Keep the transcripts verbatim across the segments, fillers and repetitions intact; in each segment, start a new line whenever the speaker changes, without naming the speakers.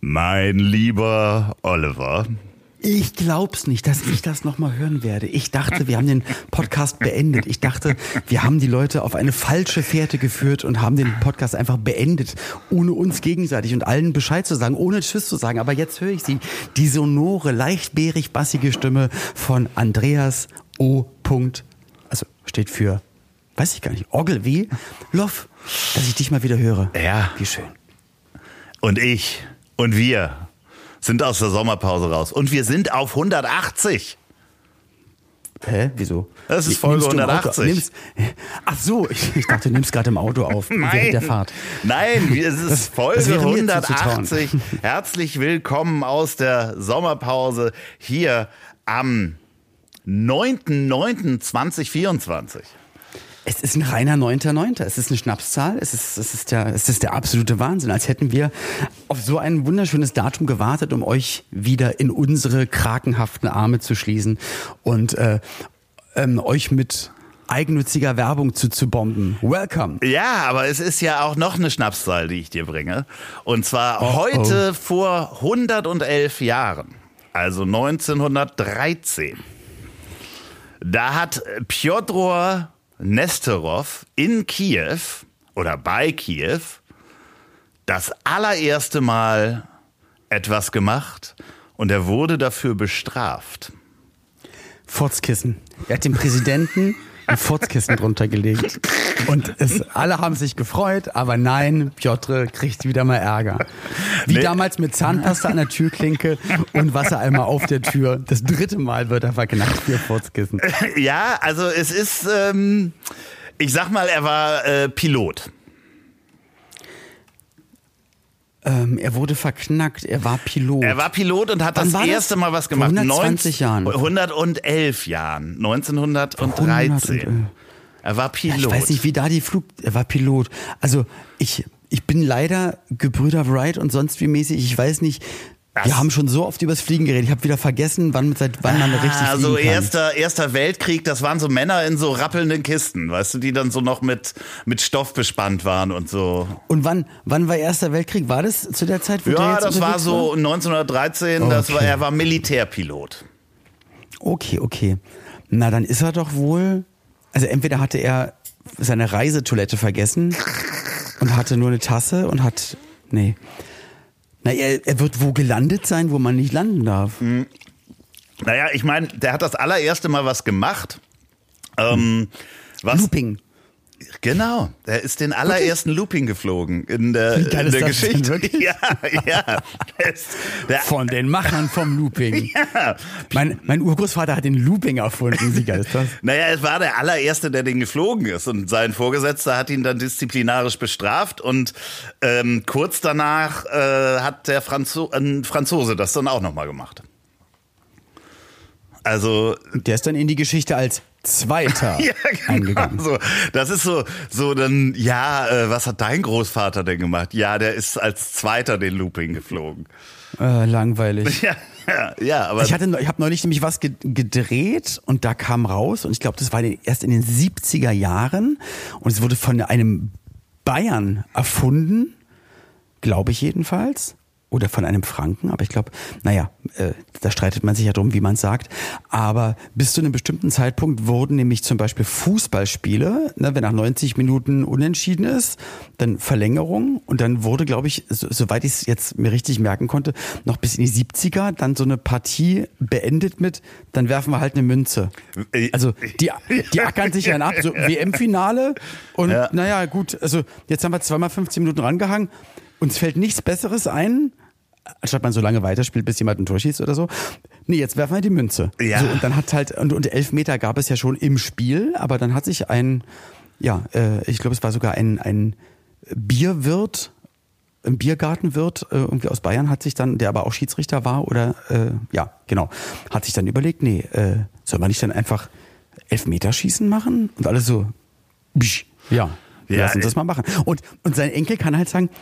Mein lieber Oliver.
Ich glaub's nicht, dass ich das nochmal hören werde. Ich dachte, wir haben den Podcast beendet. Ich dachte, wir haben die Leute auf eine falsche Fährte geführt und haben den Podcast einfach beendet, ohne uns gegenseitig und allen Bescheid zu sagen, ohne Tschüss zu sagen. Aber jetzt höre ich sie, die sonore, leicht bärig-bassige Stimme von Andreas O. Also steht für, weiß ich gar nicht, Ogilvy Love, dass ich dich mal wieder höre.
Ja.
Wie schön.
Und ich und wir sind aus der Sommerpause raus. Und wir sind auf hundertachtzig.
Hä? Wieso?
Das ist Folge hundertachtzig.
Nimmst, ach so, ich, ich dachte, du nimmst gerade im Auto auf.
Nein.
Während der Fahrt.
Nein, es ist
das,
Folge
das
hundertachtzig. Herzlich willkommen aus der Sommerpause hier am neunten neunten zweitausendvierundzwanzig.
Es ist ein reiner neunter neunter Es ist eine Schnapszahl. Es ist, es ist der, es ist der absolute Wahnsinn. Als hätten wir auf so ein wunderschönes Datum gewartet, um euch wieder in unsere krakenhaften Arme zu schließen und äh, ähm, euch mit eigennütziger Werbung zu, zu bomben. Welcome.
Ja, aber es ist ja auch noch eine Schnapszahl, die ich dir bringe. Und zwar
oh,
heute
oh.
vor hundertelf Jahren, also neunzehnhundertdreizehn. Da hat Pjotr Nesterov in Kiew oder bei Kiew das allererste Mal etwas gemacht und er wurde dafür bestraft.
Furzkissen. Er hat dem Präsidenten ein Furzkissen drunter gelegt. Und es, alle haben sich gefreut, aber nein, Pjotr kriegt wieder mal Ärger. Wie nee. damals mit Zahnpasta an der Türklinke und Wassereimer auf der Tür. Das dritte Mal wird er verknackt für Furzkissen.
Ja, also es ist, ähm, ich sag mal, er war äh, Pilot.
Ähm, er wurde verknackt, er war Pilot.
Er war Pilot und hat Wann das erste das? Mal was gemacht.
hundertzwanzig Jahren.
hundertelf Jahren. neunzehnhundertdreizehn. Er war Pilot.
Ja, ich weiß nicht, wie da die Flug... Er war Pilot. Also ich, ich bin leider Gebrüder Wright und sonst wie mäßig, ich weiß nicht... Das Wir haben schon so oft übers Fliegen geredet. Ich habe wieder vergessen, wann, seit wann man richtig fliegen
Also
kann.
erster, erster Weltkrieg, das waren so Männer in so rappelnden Kisten, weißt du, die dann so noch mit, mit Stoff bespannt waren und so.
Und wann, wann war Erster Weltkrieg? War das zu der Zeit, wo
ja,
der jetzt
das war so
war?
neunzehnhundertdreizehn,
okay.
das war, er war Militärpilot.
Okay, okay. Na, dann ist er doch wohl... Also entweder hatte er seine Reisetoilette vergessen und hatte nur eine Tasse und hat... Nee... Na, er, er wird wo gelandet sein, wo man nicht landen darf.
Mhm. Naja, ich meine, der hat das allererste Mal was gemacht. Ähm, was?
Looping.
Genau, er ist den allerersten okay. Looping geflogen in der,
Wie geil
in der
ist das
Geschichte.
Denn,
ja, ja. Es, der,
Von den Machern vom Looping.
Ja.
Mein, mein Urgroßvater hat den Looping erfunden. Wie geil ist das?
Naja, es war der allererste, der den geflogen ist und sein Vorgesetzter hat ihn dann disziplinarisch bestraft und ähm, kurz danach äh, hat der Franzo- ein Franzose das dann auch nochmal gemacht. Also
der ist dann in die Geschichte als Zweiter
ja, genau.
eingegangen.
So, das ist so, so dann, ja, äh, was hat dein Großvater denn gemacht? Ja, der ist als Zweiter den Looping geflogen.
Äh, langweilig.
Ja, ja, ja, aber
ich hatte, ich habe neulich nämlich was gedreht und da kam raus und ich glaube, das war erst in den siebziger Jahren und es wurde von einem Bayern erfunden, glaube ich jedenfalls. Oder von einem Franken, aber ich glaube, naja, äh, da streitet man sich ja drum, wie man es sagt. Aber bis zu einem bestimmten Zeitpunkt wurden nämlich zum Beispiel Fußballspiele, ne, wenn nach neunzig Minuten unentschieden ist, dann Verlängerung und dann wurde, glaube ich, so, soweit ich es jetzt mir richtig merken konnte, noch bis in die siebziger dann so eine Partie beendet mit, dann werfen wir halt eine Münze. Also die, die ackern sich dann ab, so W M-Finale und ja. naja, gut, also jetzt haben wir zweimal fünfzehn Minuten rangehangen, uns fällt nichts Besseres ein, anstatt man so lange weiterspielt, bis jemand ein Tor schießt oder so. Nee, jetzt werfen wir die Münze. Ja. So, und dann hat halt, und, und Elfmeter gab es ja schon im Spiel, aber dann hat sich ein, ja, äh, ich glaube, es war sogar ein, ein Bierwirt, ein Biergartenwirt äh, irgendwie aus Bayern hat sich dann, der aber auch Schiedsrichter war oder, äh, ja, genau, hat sich dann überlegt, nee, äh, soll man nicht dann einfach Elfmeterschießen machen? Und alles so, bsch, ja,
ja,
lass uns das mal machen. Und, und sein Enkel kann halt sagen,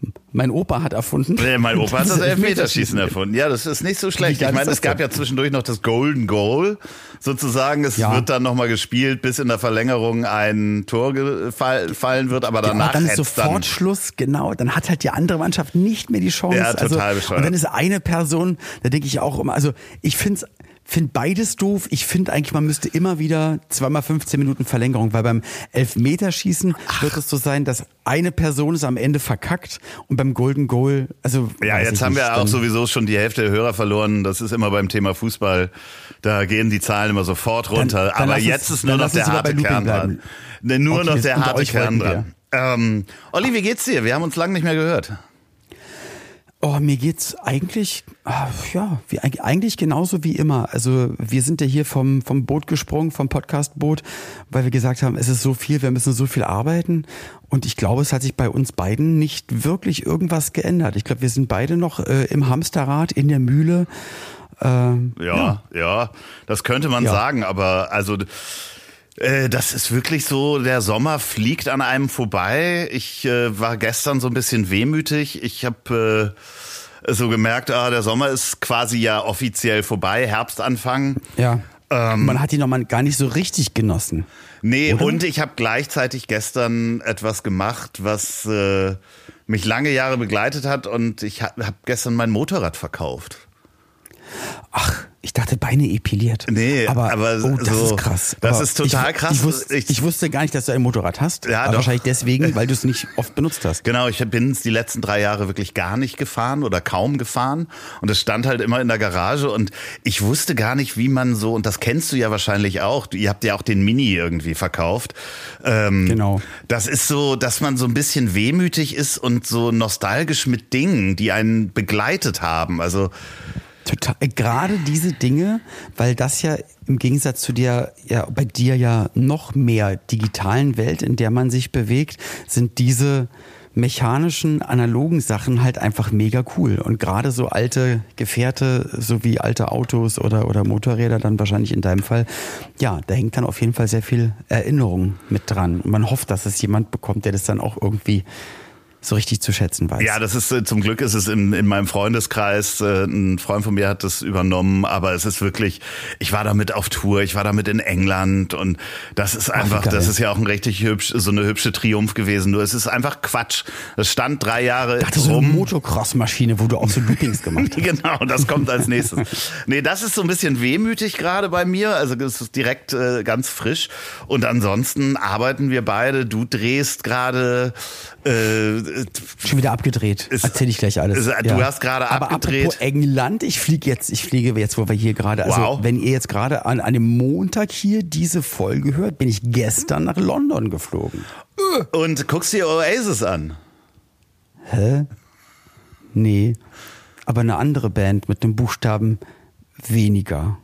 mein Opa hat erfunden.
Nee, mein Opa hat das Elfmeterschießen erfunden. Ja, das ist nicht so schlecht. Ich meine, es gab ja zwischendurch noch das Golden Goal, sozusagen. Es ja. wird dann nochmal gespielt, bis in der Verlängerung ein Tor gefallen wird, aber danach
ja, dann ist sofort dann Schluss, genau. Dann hat halt die andere Mannschaft nicht mehr die Chance.
Ja, total
also,
bescheuert.
Und dann ist eine Person, da denke ich auch immer, also ich finde es finde beides doof. Ich finde eigentlich, man müsste immer wieder zweimal fünfzehn Minuten Verlängerung, weil beim Elfmeterschießen Ach. wird es so sein, dass eine Person es am Ende verkackt und beim Golden Goal, also
ja, jetzt haben wir auch sowieso schon die Hälfte der Hörer verloren. Das ist immer beim Thema Fußball, da gehen die Zahlen immer sofort runter. Dann, dann Aber jetzt es, ist nur noch der harte Kern dran. Nee, nur okay, noch der harte Kern dran. Ähm, Olli, wie geht's dir? Wir haben uns lange nicht mehr gehört.
Oh, mir geht's eigentlich, ja, wie, eigentlich genauso wie immer. Also wir sind ja hier vom, vom Boot gesprungen, vom Podcast-Boot, weil wir gesagt haben, es ist so viel, wir müssen so viel arbeiten. Und ich glaube, es hat sich bei uns beiden nicht wirklich irgendwas geändert. Ich glaube, wir sind beide noch äh, im Hamsterrad, in der Mühle. Äh,
ja, ja, ja, das könnte man ja. sagen, aber also... Das ist wirklich so, der Sommer fliegt an einem vorbei. Ich äh, war gestern so ein bisschen wehmütig. Ich habe äh, so gemerkt, ah, der Sommer ist quasi ja offiziell vorbei, Herbstanfang.
Ja, ähm, man hat ihn noch mal gar nicht so richtig genossen.
Nee, oder? Und ich habe gleichzeitig gestern etwas gemacht, was äh, mich lange Jahre begleitet hat. Und ich habe hab gestern mein Motorrad verkauft.
Ach, ich dachte Beine epiliert.
Nee, aber, aber
oh, das
so,
ist krass.
Das
aber
ist total
ich,
krass.
Ich wusste, ich, ich wusste gar nicht, dass du ein Motorrad hast.
Ja,
aber
doch.
Wahrscheinlich deswegen, weil du es nicht oft benutzt hast.
Genau, ich bin es die letzten drei Jahre wirklich gar nicht gefahren oder kaum gefahren. Und es stand halt immer in der Garage und ich wusste gar nicht, wie man so, und das kennst du ja wahrscheinlich auch, ihr habt ja auch den Mini irgendwie verkauft. Ähm,
genau.
Das ist so, dass man so ein bisschen wehmütig ist und so nostalgisch mit Dingen, die einen begleitet haben. Also
Total, gerade diese Dinge, weil das ja im Gegensatz zu der, ja, bei dir ja noch mehr digitalen Welt, in der man sich bewegt, sind diese mechanischen, analogen Sachen halt einfach mega cool. Und gerade so alte Gefährte, so wie alte Autos oder, oder Motorräder dann wahrscheinlich in deinem Fall, ja, da hängt dann auf jeden Fall sehr viel Erinnerung mit dran. Und man hofft, dass es jemand bekommt, der das dann auch irgendwie so richtig zu schätzen weiß.
Ja, das ist, zum Glück ist es in, in meinem Freundeskreis, ein Freund von mir hat das übernommen, aber es ist wirklich, ich war damit auf Tour, ich war damit in England und das ist einfach, Ach, das ist ja auch ein richtig hübsch, so eine hübsche Triumph gewesen, nur es ist einfach Quatsch. Das stand drei Jahre
dachte, rum. So eine Motocross-Maschine, wo du auch so Loopings gemacht hast.
Genau, das kommt als nächstes. Nee, das ist so ein bisschen wehmütig gerade bei mir, also es ist direkt äh, ganz frisch und ansonsten arbeiten wir beide, du drehst gerade äh,
schon wieder abgedreht. Ist, Erzähl ich gleich alles.
Ist, du ja. hast gerade abgedreht.
Aber apropos England, ich fliege jetzt, ich fliege jetzt, wo wir hier gerade, also wow. wenn ihr jetzt gerade an einem Montag hier diese Folge hört, bin ich gestern nach London geflogen.
Und guckst dir Oasis an?
Hä? Nee. Aber eine andere Band mit einem Buchstaben weniger.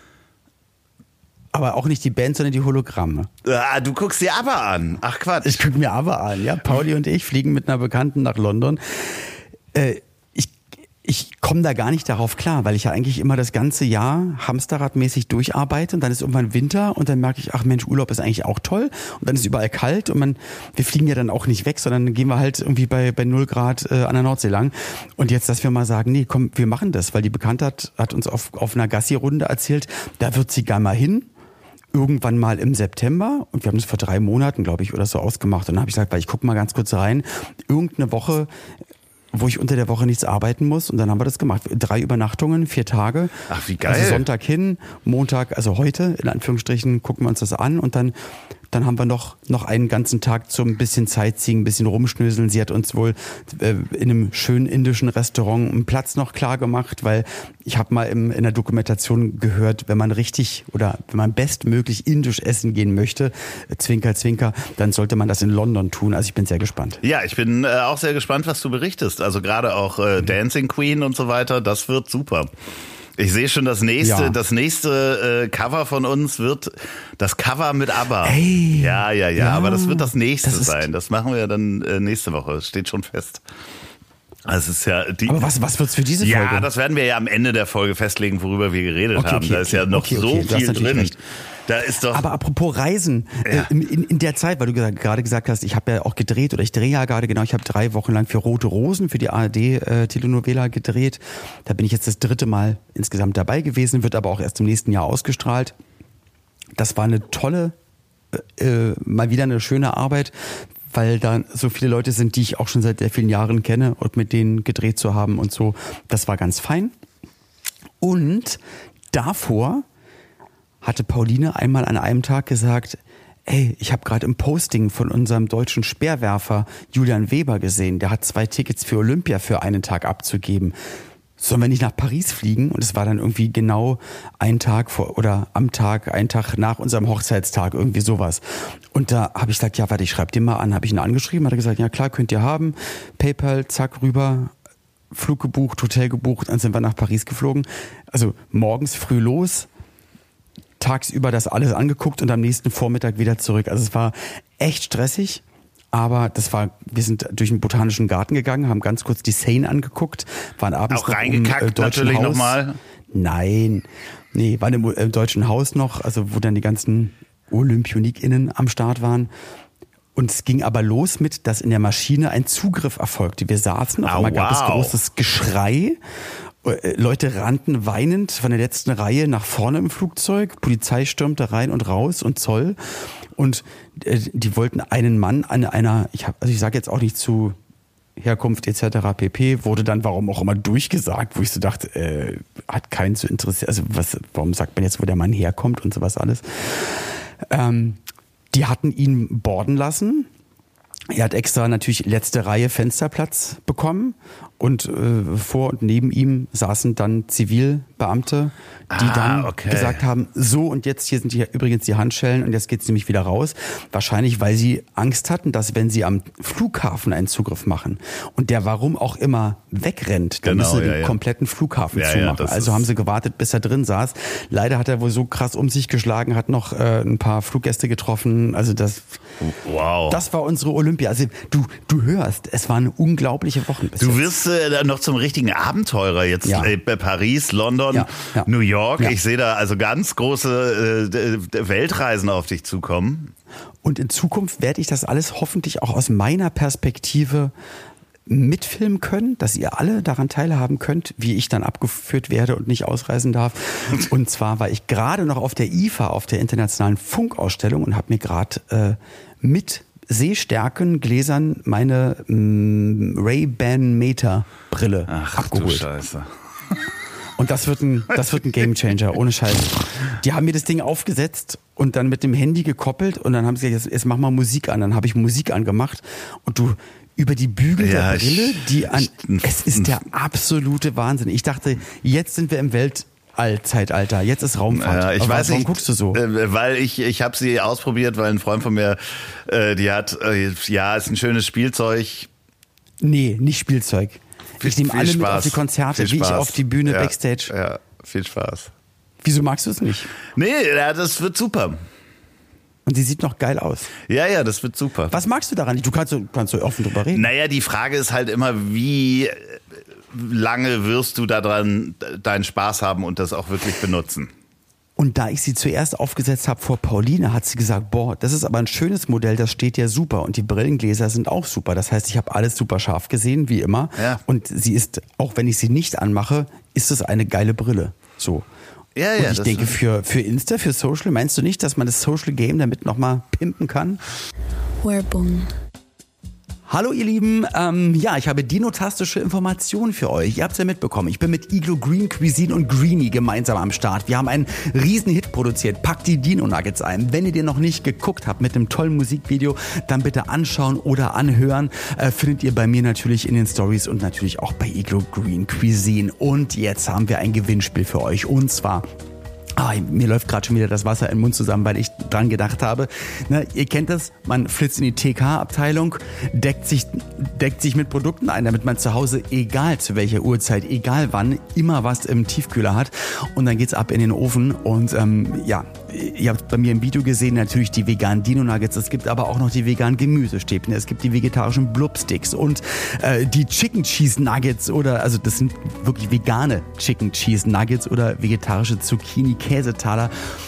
Aber auch nicht die Band, sondern die Hologramme.
Ah, du guckst dir aber an. Ach Quatsch.
Ich gucke mir aber an, ja. Pauli und ich fliegen mit einer Bekannten nach London. Äh, ich ich komme da gar nicht darauf klar, weil ich ja eigentlich immer das ganze Jahr hamsterradmäßig durcharbeite und dann ist irgendwann Winter und dann merke ich, ach Mensch, Urlaub ist eigentlich auch toll und dann ist überall kalt und man, wir fliegen ja dann auch nicht weg, sondern dann gehen wir halt irgendwie bei, bei null Grad äh, an der Nordsee lang. Und jetzt, dass wir mal sagen, nee, komm, wir machen das, weil die Bekannte hat, hat uns auf, auf einer Gassi-Runde erzählt, da wird sie gerne mal hin. Irgendwann mal im September und wir haben das vor drei Monaten, glaube ich, oder so ausgemacht. Und dann habe ich gesagt, weil ich gucke mal ganz kurz rein, irgendeine Woche, wo ich unter der Woche nichts arbeiten muss. Und dann haben wir das gemacht. Drei Übernachtungen, vier Tage.
Ach, wie geil.
Also Sonntag hin, Montag, also heute, in Anführungsstrichen, gucken wir uns das an und dann Dann haben wir noch, noch einen ganzen Tag zum bisschen Sightseeing, ein bisschen rumschnöseln. Sie hat uns wohl äh, in einem schönen indischen Restaurant einen Platz noch klar gemacht, weil ich habe mal im, in der Dokumentation gehört, wenn man richtig oder wenn man bestmöglich indisch essen gehen möchte, äh, Zwinker, Zwinker, dann sollte man das in London tun. Also ich bin sehr gespannt.
Ja, ich bin äh, auch sehr gespannt, was du berichtest. Also gerade auch äh, Dancing Queen und so weiter, das wird super. Ich sehe schon, das nächste, ja. das nächste äh, Cover von uns wird das Cover mit ABBA.
Ey,
ja, ja, ja, ja, aber das wird das nächste
das
sein. Das machen wir dann äh, nächste Woche. Das steht schon fest. Also es ist ja die,
aber was, was wird's für diese Folge?
Ja, das werden wir ja am Ende der Folge festlegen, worüber wir geredet
okay,
haben.
Okay,
da ist ja noch
okay,
so
okay,
viel drin.
Recht.
Da ist doch.
Aber apropos Reisen, ja. äh, in, in der Zeit, weil du gesagt, gerade gesagt hast, ich habe ja auch gedreht oder ich drehe ja gerade genau, ich habe drei Wochen lang für Rote Rosen, für die A R D äh, Telenovela gedreht. Da bin ich jetzt das dritte Mal insgesamt dabei gewesen, wird aber auch erst im nächsten Jahr ausgestrahlt. Das war eine tolle, äh, mal wieder eine schöne Arbeit, weil da so viele Leute sind, die ich auch schon seit sehr vielen Jahren kenne und mit denen gedreht zu haben und so. Das war ganz fein. Und davor hatte Pauline einmal an einem Tag gesagt, ey, ich habe gerade im Posting von unserem deutschen Speerwerfer Julian Weber gesehen, der hat zwei Tickets für Olympia für einen Tag abzugeben. Sollen wir nicht nach Paris fliegen? Und es war dann irgendwie genau ein Tag vor oder am Tag, ein Tag nach unserem Hochzeitstag, irgendwie sowas. Und da habe ich gesagt, ja, warte, ich schreibe den mal an. Habe ich ihn angeschrieben, hat er gesagt, ja klar, könnt ihr haben. PayPal, zack, rüber, Flug gebucht, Hotel gebucht, dann sind wir nach Paris geflogen. Also morgens früh los, tagsüber das alles angeguckt und am nächsten Vormittag wieder zurück. Also es war echt stressig, aber das war, wir sind durch den Botanischen Garten gegangen, haben ganz kurz die Seine angeguckt, waren abends
auch noch reingekackt im, äh,
natürlich
nochmal.
Nein, nee, waren im äh, Deutschen Haus noch, also wo dann die ganzen OlympionikInnen am Start waren. Und es ging aber los mit, dass in der Maschine ein Zugriff erfolgte. Wir saßen, auf
oh,
einmal gab
wow.
es großes Geschrei. Leute rannten weinend von der letzten Reihe nach vorne im Flugzeug. Polizei stürmte rein und raus und Zoll. Und äh, die wollten einen Mann an einer, ich hab, also ich sage jetzt auch nicht zu Herkunft et cetera pp. Wurde dann, warum auch immer, durchgesagt, wo ich so dachte, äh, hat keinen zu interessieren. Also was, warum sagt man jetzt, wo der Mann herkommt und sowas alles? Ähm, die hatten ihn boarden lassen. Er hat extra natürlich letzte Reihe Fensterplatz bekommen und äh, vor und neben ihm saßen dann Zivilbeamte, die
ah,
dann
okay.
gesagt haben, so und jetzt hier sind die, übrigens die Handschellen und jetzt geht's nämlich wieder raus. Wahrscheinlich, weil sie Angst hatten, dass wenn sie am Flughafen einen Zugriff machen und der warum auch immer wegrennt, dann
genau,
müssen sie
ja,
den
ja.
kompletten Flughafen
ja,
zumachen.
ja,
also haben sie gewartet, bis er drin saß. Leider hat er wohl so krass um sich geschlagen, hat noch äh, ein paar Fluggäste getroffen. Also das,
wow.
das war unsere Olympia. Also du, du hörst, es waren unglaubliche Wochen bis
Du
jetzt.
wirst äh, dann noch zum richtigen Abenteurer jetzt.
Ja.
Äh, Paris, London,
Ja, ja.
New York.
Ja.
Ich sehe da also ganz große äh, Weltreisen auf dich zukommen.
Und in Zukunft werde ich das alles hoffentlich auch aus meiner Perspektive mitfilmen können, dass ihr alle daran teilhaben könnt, wie ich dann abgeführt werde und nicht ausreisen darf. Und zwar war ich gerade noch auf der I F A, auf der Internationalen Funkausstellung und habe mir gerade äh, mit Sehstärken Gläsern meine mm, Ray-Ban Meta Brille
Ach,
abgeholt.
du Scheiße.
Und das wird ein, das wird ein Gamechanger, ohne Scheiß. Die haben mir das Ding aufgesetzt und dann mit dem Handy gekoppelt und dann haben sie gesagt, jetzt, jetzt mach mal Musik an. Dann habe ich Musik angemacht und du über die Bügel
ja,
der Brille, die an,
ich,
es ist der absolute Wahnsinn. Ich dachte, jetzt sind wir im Weltall-Zeitalter, jetzt ist Raumfahrt.
Ja, ich
Aber
weiß
warum
nicht,
guckst du so?
Äh, weil ich ich habe sie ausprobiert, weil ein Freund von mir, äh, die hat, äh, ja, ist ein schönes Spielzeug.
Nee, nicht Spielzeug.
Viel,
ich nehme alle
Spaß.
mit auf die Konzerte,
Viel
wie ich
Spaß.
auf die Bühne
ja,
Backstage.
Ja, viel Spaß.
Wieso magst du es nicht?
Nee, ja, das wird super.
Und sie sieht noch geil aus.
Ja, ja, das wird super.
Was magst du daran? Du kannst so, kannst so offen drüber reden.
Naja, die Frage ist halt immer, wie lange wirst du daran deinen Spaß haben und das auch wirklich benutzen?
Und da ich sie zuerst aufgesetzt habe vor Pauline, hat sie gesagt, boah, das ist aber ein schönes Modell, das steht ja super. Und die Brillengläser sind auch super. Das heißt, ich habe alles super scharf gesehen, wie immer.
Ja.
Und sie ist, auch wenn ich sie nicht anmache, ist es eine geile Brille. So.
Ja, ja,
und ich
das
denke,
ist-
für, für Insta, für Social, meinst du nicht, dass man das Social Game damit nochmal pimpen kann?
Werbung.
Hallo ihr Lieben, ähm, ja, ich habe dinotastische Informationen für euch. Ihr habt es ja mitbekommen, ich bin mit Iglo Green Cuisine und Greenie gemeinsam am Start. Wir haben einen riesen Hit produziert, packt die Dino Nuggets ein. Wenn ihr den noch nicht geguckt habt mit einem tollen Musikvideo, dann bitte anschauen oder anhören. Äh, findet ihr bei mir natürlich in den Stories und natürlich auch bei Iglo Green Cuisine. Und jetzt haben wir ein Gewinnspiel für euch und zwar... Ah, mir läuft gerade schon wieder das Wasser im Mund zusammen, weil ich dran gedacht habe. Ne, ihr kennt das, man flitzt in die T K-Abteilung, deckt sich, deckt sich mit Produkten ein, damit man zu Hause, egal zu welcher Uhrzeit, egal wann, immer was im Tiefkühler hat. Und dann geht's ab in den Ofen. Und ähm, ja, ihr habt bei mir im Video gesehen, natürlich die veganen Dino-Nuggets. Es gibt aber auch noch die veganen Gemüsestäbchen. Es gibt die vegetarischen Blubsticks und äh, die Chicken Cheese Nuggets oder, also das sind wirklich vegane Chicken Cheese Nuggets oder vegetarische Zucchini Käsetaler.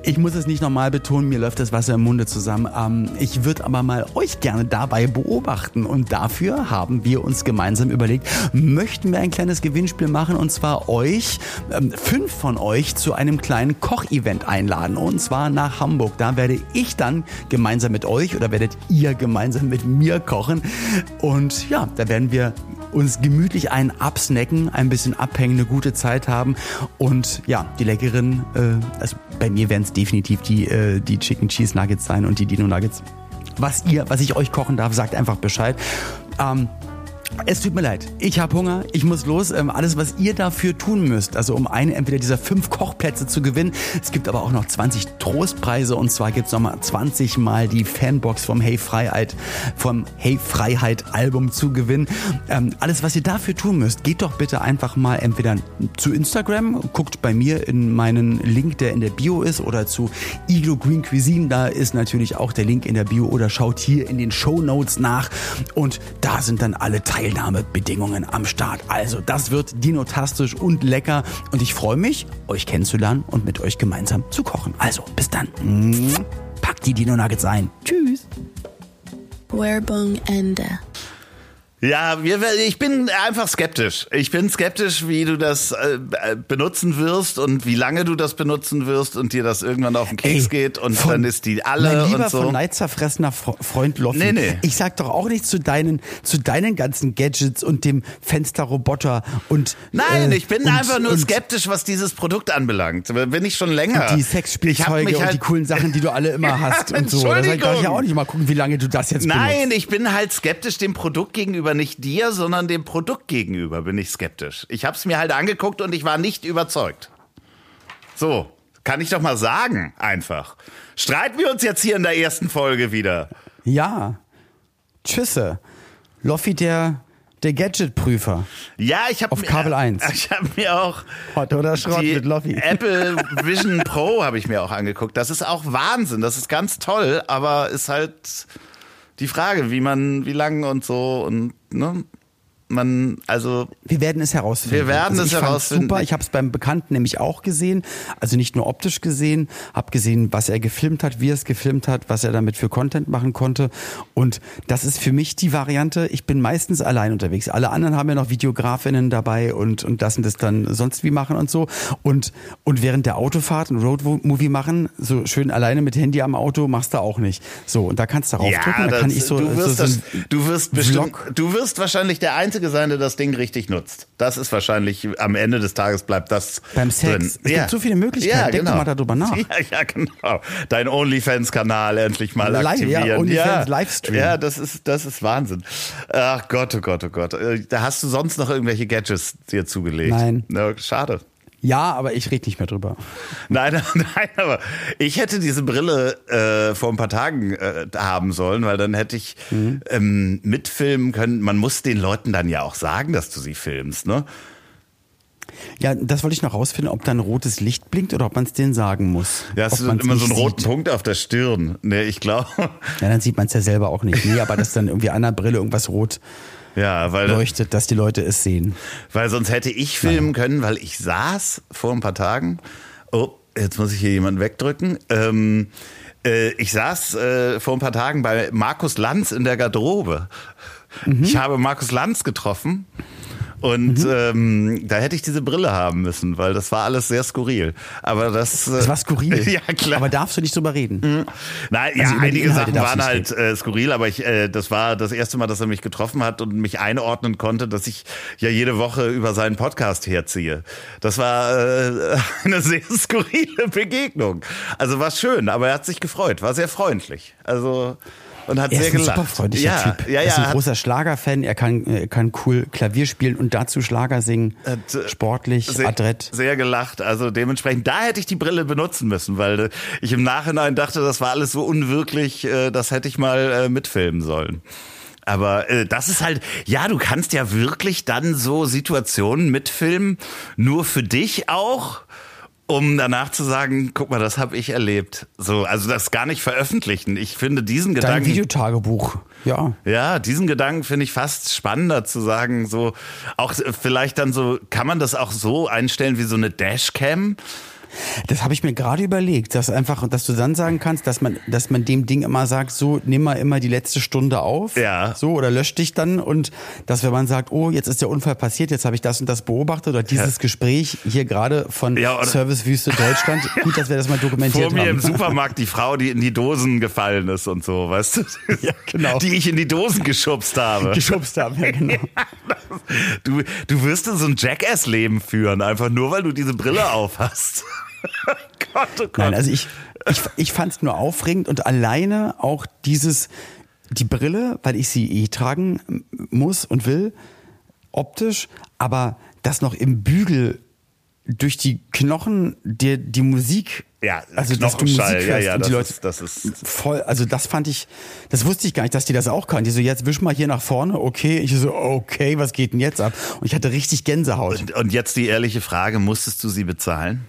Ich muss es nicht nochmal betonen, mir läuft das Wasser im Munde zusammen. Ähm, ich würde aber mal euch gerne dabei beobachten. Und dafür haben wir uns gemeinsam überlegt, möchten wir ein kleines Gewinnspiel machen und zwar euch, ähm, fünf von euch, zu einem kleinen Kochevent einladen. Und zwar nach Hamburg. Da werde ich dann gemeinsam mit euch oder werdet ihr gemeinsam mit mir kochen. Und ja, da werden wir uns gemütlich einen absnacken, ein bisschen abhängen, eine gute Zeit haben und ja, die leckeren, äh, also bei mir werden es definitiv die, äh, die Chicken Cheese Nuggets sein und die Dino Nuggets. Was ihr, was ich euch kochen darf, sagt einfach Bescheid. Ähm, Es tut mir leid, ich habe Hunger, ich muss los. Ähm, alles, was ihr dafür tun müsst, also um eine entweder dieser fünf Kochplätze zu gewinnen. Es gibt aber auch noch zwanzig Trostpreise und zwar gibt's nochmal zwanzig Mal die Fanbox vom Hey Freiheit, vom Hey Freiheit Album zu gewinnen. Ähm, alles, was ihr dafür tun müsst, geht doch bitte einfach mal entweder zu Instagram, guckt bei mir in meinen Link, der in der Bio ist, oder zu Iglo Green Cuisine, da ist natürlich auch der Link in der Bio, oder schaut hier in den Shownotes nach und da sind dann alle Teile Teilnahmebedingungen am Start. Also das wird dinotastisch und lecker und ich freue mich, euch kennenzulernen und mit euch gemeinsam zu kochen. Also bis dann. Packt die Dino Nuggets ein. Tschüss.
Werbung Ende.
Ja, wir, ich bin einfach skeptisch. Ich bin skeptisch, wie du das äh, benutzen wirst und wie lange du das benutzen wirst und dir das irgendwann auf den Keks
Ey,
geht und
von,
dann ist die alle
mein lieber
und so.
Von Neid zerfressener Freund Loffi.
Nee, nee.
Ich sag doch auch nicht zu deinen, zu deinen ganzen Gadgets und dem Fensterroboter und
Nein,
äh,
ich bin
und,
einfach nur
und
skeptisch, was dieses Produkt anbelangt. Bin ich schon länger.
die
Ich hab
Sexspielzeuge
mich
und
halt
die coolen Sachen, die du alle immer hast und so. Da sag ich, darf ich ja auch nicht mal gucken, wie lange du das jetzt benutzt.
Nein, ich bin halt skeptisch dem Produkt gegenüber, nicht dir, sondern dem Produkt gegenüber bin ich skeptisch. Ich habe es mir halt angeguckt und ich war nicht überzeugt. So, kann ich doch mal sagen, einfach. Streiten wir uns jetzt hier in der ersten Folge wieder.
Ja. Tschüsse. Loffi, der, der Gadget-Prüfer.
Ja, ich habe
Auf Kabel eins.
Ich habe mir auch
Hot oder Schrott
die
mit Loffi.
Apple Vision Pro habe ich mir auch angeguckt. Das ist auch Wahnsinn. Das ist ganz toll, aber ist halt die Frage, wie man, wie lang und so und ne. Man, also
wir werden es herausfinden.
Wir werden
also
es
ich
herausfinden.
Super. Ich habe es beim Bekannten nämlich auch gesehen, also nicht nur optisch gesehen, habe gesehen, was er gefilmt hat, wie er es gefilmt hat, was er damit für Content machen konnte. Und das ist für mich die Variante. Ich bin meistens allein unterwegs. Alle anderen haben ja noch Videografinnen dabei und und lassen das dann sonst wie machen und so. Und und während der Autofahrt ein Roadmovie machen, so schön alleine mit Handy am Auto, machst du auch nicht. So, und da kannst du raufdrücken,
ja,
da
das,
kann ich so,
du wirst
so, so
das, du wirst bestimmt,
Vlog.
du wirst wahrscheinlich der Einzige sein, der das Ding richtig nutzt. Das ist wahrscheinlich, am Ende des Tages bleibt das
beim Sex.
drin.
Es
ja.
gibt so viele Möglichkeiten.
Ja,
Denk
genau.
doch mal darüber nach.
Ja, ja, genau. Dein OnlyFans-Kanal endlich mal
Live,
aktivieren.
ja, OnlyFans
ja.
Livestream.
Ja, das ist, das ist Wahnsinn. Ach Gott, oh Gott, oh Gott. Da hast du sonst noch irgendwelche Gadgets dir zugelegt?
Nein.
Na, schade.
Ja, aber ich rede nicht mehr drüber.
Nein, nein, aber ich hätte diese Brille äh, vor ein paar Tagen äh, haben sollen, weil dann hätte ich mhm. ähm, mitfilmen können. Man muss den Leuten dann ja auch sagen, dass du sie filmst, ne?
Ja, das wollte ich noch rausfinden, ob da ein rotes Licht blinkt oder ob man es denen sagen muss.
Ja, hast du immer so einen roten Punkt auf der Stirn. Nee, ich glaube.
Ja, dann sieht man es ja selber auch nicht. Nee, aber dass dann irgendwie an der Brille irgendwas rot
ja, weil,
leuchtet, dass die Leute es sehen.
Weil sonst hätte ich filmen
Nein.
können, weil ich saß vor ein paar Tagen. Oh, jetzt muss ich hier jemanden wegdrücken. Ähm, äh, ich saß äh, vor ein paar Tagen bei Markus Lanz in der Garderobe. Mhm. Ich habe Markus Lanz getroffen. Und mhm. ähm, da hätte ich diese Brille haben müssen, weil das war alles sehr skurril. Aber das, äh,
das war skurril.
Ja, klar.
Aber darfst du nicht drüber reden?
Mhm. Nein, also ja, einige Sachen waren halt äh, skurril, aber ich, äh, das war das erste Mal, dass er mich getroffen hat und mich einordnen konnte, dass ich ja jede Woche über seinen Podcast herziehe. Das war äh, eine sehr skurrile Begegnung. Also war schön, aber er hat sich gefreut, war sehr freundlich. Also und hat
er
sehr
ist ein
gelacht.
super freundlicher
ja,
Typ.
Ja, ja,
er ist ein
hat,
großer Schlagerfan, er kann, er kann cool Klavier spielen und dazu Schlager singen. Hat, äh, Sportlich,
sehr,
adrett.
Sehr gelacht. Also dementsprechend, da hätte ich die Brille benutzen müssen, weil ich im Nachhinein dachte, das war alles so unwirklich, das hätte ich mal mitfilmen sollen. Aber äh, das ist halt, ja, du kannst ja wirklich dann so Situationen mitfilmen, nur für dich auch, um danach zu sagen, guck mal, das habe ich erlebt. So, also das gar nicht veröffentlichen. Ich finde diesen Gedanken.
Dein Videotagebuch, ja.
Ja, diesen Gedanken finde ich fast spannender zu sagen, so, auch vielleicht dann so, kann man das auch so einstellen wie so eine Dashcam?
Das habe ich mir gerade überlegt, dass einfach, dass du dann sagen kannst, dass man, dass man dem Ding immer sagt, so nimm mal immer die letzte Stunde auf,
ja.
so oder lösch dich dann und dass wenn man sagt, oh jetzt ist der Unfall passiert, jetzt habe ich das und das beobachtet oder dieses ja. Gespräch hier gerade von ja, Servicewüste Deutschland, gut, dass wir das mal dokumentiert haben.
Vor mir haben. Im Supermarkt die Frau, die in die Dosen gefallen ist und so, weißt du?
Ja, genau.
Die ich in die Dosen geschubst habe.
Geschubst haben, ja genau. Ja,
du, du wirst in so ein Jackass-Leben führen, einfach nur, weil du diese Brille auf hast. Gott, oh Gott.
Nein, also ich, ich, ich fand es nur aufregend und alleine auch dieses, die Brille, weil ich sie eh tragen muss und will, optisch, aber das noch im Bügel durch die Knochen dir die Musik,
ja,
also dass du Musik hörst
ja, ja,
und die
das
Leute
ist, das ist
voll, also das fand ich, das wusste ich gar nicht, dass die das auch können. Die so, jetzt wisch mal hier nach vorne, okay. Ich so, okay, was geht denn jetzt ab? Und ich hatte richtig Gänsehaut.
Und, und jetzt die ehrliche Frage, musstest du sie bezahlen?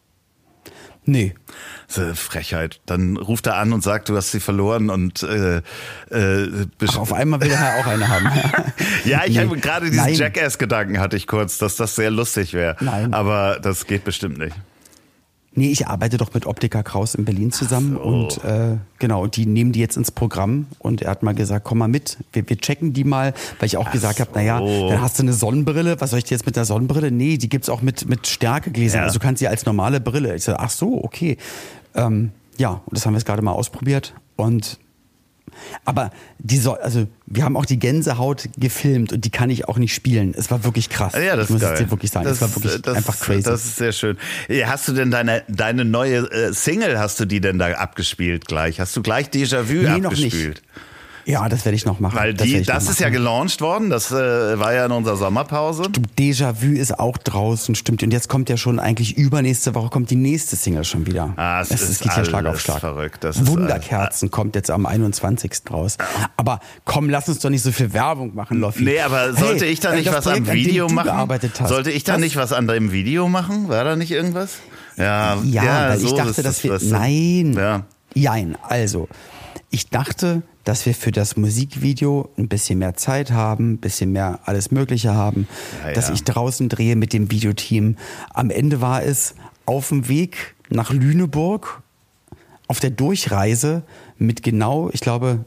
Nee.
Das ist eine Frechheit. Dann ruft er an und sagt, du hast sie verloren und äh, äh,
Ach, auf einmal will er ja auch eine haben.
Ja, ich
nee.
habe gerade diesen Jackass-Gedanken hatte ich kurz, dass das sehr lustig wäre.
Nein.
Aber das geht bestimmt nicht.
Nee, ich arbeite doch mit Optiker Kraus in Berlin zusammen so. und äh, genau, und die nehmen die jetzt ins Programm und er hat mal gesagt, komm mal mit, wir, wir checken die mal, weil ich auch ach gesagt so. habe, naja, dann hast du eine Sonnenbrille, was soll ich dir jetzt mit der Sonnenbrille? Nee, die gibt's auch mit, mit Stärkegläsern, ja. Also du kannst sie als normale Brille. Ich so, ach so, okay. Ähm, ja, und das haben wir jetzt gerade mal ausprobiert und aber die soll, also wir haben auch die Gänsehaut gefilmt und die kann ich auch nicht spielen. Es war wirklich krass.
Ja, das
ich muss
ist geil.
es dir wirklich sagen.
Das,
es war wirklich
das,
einfach crazy.
Das ist sehr schön. Hast du denn deine deine neue äh, Single, hast du die denn da abgespielt gleich? Hast du gleich Déjà-vu
nee,
abgespielt?
Noch nicht. Ja, das werde ich noch machen.
Weil die, das, das ist ja gelauncht worden, das äh, war ja in unserer Sommerpause.
Déjà-vu ist auch draußen, stimmt. Und jetzt kommt ja schon eigentlich übernächste Woche kommt die nächste Single schon wieder.
Ah, es,
es,
ist
es geht ja Schlag auf Schlag.
Verrückt. Das
Wunderkerzen ist, kommt jetzt am einundzwanzigsten raus. Aber komm, lass uns doch nicht so viel Werbung machen, Loffi.
Nee, aber sollte hey, ich da nicht was Projekt, am Video machen? Sollte ich da
was?
nicht was an dem Video machen? War da nicht irgendwas? Ja,
ja,
ja
weil
so
ich dachte, dass wir,
was,
nein,
ja.
Nein, also, ich dachte, dass wir für das Musikvideo ein bisschen mehr Zeit haben, ein bisschen mehr alles Mögliche haben, ja, dass ja. ich draußen drehe mit dem Videoteam. Am Ende war es auf dem Weg nach Lüneburg, auf der Durchreise mit genau, ich glaube,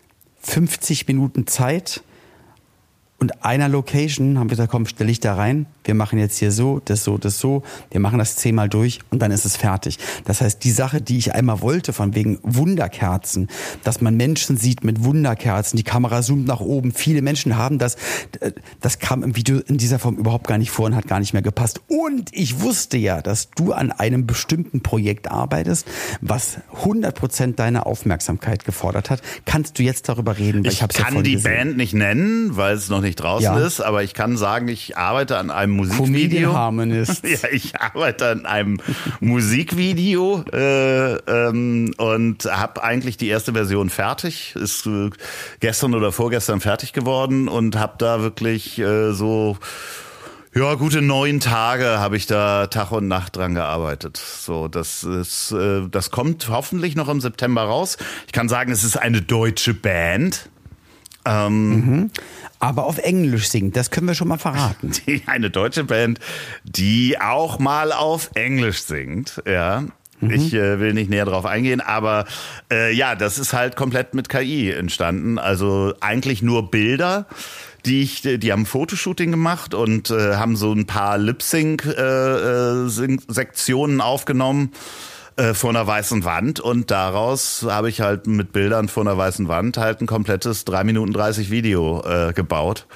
fünfzig Minuten Zeit und einer Location haben wir gesagt, komm, stell ich da rein. Wir machen jetzt hier so, das so, das so. Wir machen das zehnmal durch und dann ist es fertig. Das heißt, die Sache, die ich einmal wollte, von wegen Wunderkerzen, dass man Menschen sieht mit Wunderkerzen, die Kamera zoomt nach oben. Viele Menschen haben das, das kam im Video in dieser Form überhaupt gar nicht vor und hat gar nicht mehr gepasst. Und ich wusste ja, dass du an einem bestimmten Projekt arbeitest, was hundert Prozent deine Aufmerksamkeit gefordert hat. Kannst du jetzt darüber reden?
Weil ich ich kann ja die gesehen. Band nicht nennen, weil es noch nicht draußen ja. ist, aber ich kann sagen, ich arbeite an einem Musikvideo.
Harmonist.
Ja, ich arbeite an einem Musikvideo äh, ähm, und habe eigentlich die erste Version fertig. Ist äh, gestern oder vorgestern fertig geworden und habe da wirklich äh, so ja gute neun Tage habe ich da Tag und Nacht dran gearbeitet. So, das ist, äh, das kommt hoffentlich noch im September raus. Ich kann sagen, es ist eine deutsche Band. Ähm,
mhm. Aber auf Englisch singt, das können wir schon mal verraten.
Die, eine deutsche Band, die auch mal auf Englisch singt, ja. Mhm. Ich äh, will nicht näher drauf eingehen, aber äh, ja, das ist halt komplett mit K I entstanden. Also eigentlich nur Bilder, die ich, die haben Fotoshooting gemacht und äh, haben so ein paar Lip-Sync-Sektionen äh, aufgenommen. Vor einer weißen Wand und daraus habe ich halt mit Bildern vor einer weißen Wand halt ein komplettes drei Minuten dreißig Video äh, gebaut.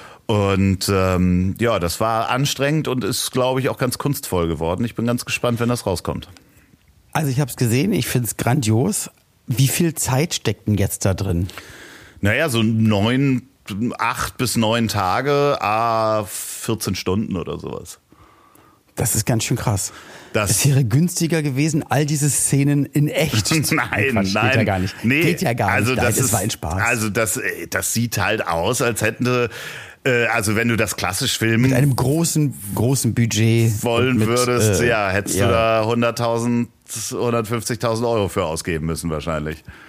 Und ähm, ja, das war anstrengend und ist, glaube ich, auch ganz kunstvoll geworden. Ich bin ganz gespannt, wenn das rauskommt.
Also ich habe es gesehen, ich finde es grandios. Wie viel Zeit steckt denn jetzt da drin?
Naja, so neun, acht bis neun Tage, ah, vierzehn Stunden oder sowas.
Das ist ganz schön krass.
Das
es wäre günstiger gewesen, all diese Szenen in echt zu
Nein,
Quatsch,
nein.
Geht ja gar nicht.
Nee,
geht ja gar
also
nicht.
Das
nein,
ist,
war ein Spaß.
Also das, das sieht halt aus, als hätten äh, also wenn du das klassisch filmen
mit einem großen, großen Budget
wollen
mit,
würdest,
äh,
ja, hättest ja. du da hunderttausend, hundertfünfzigtausend Euro für ausgeben müssen wahrscheinlich.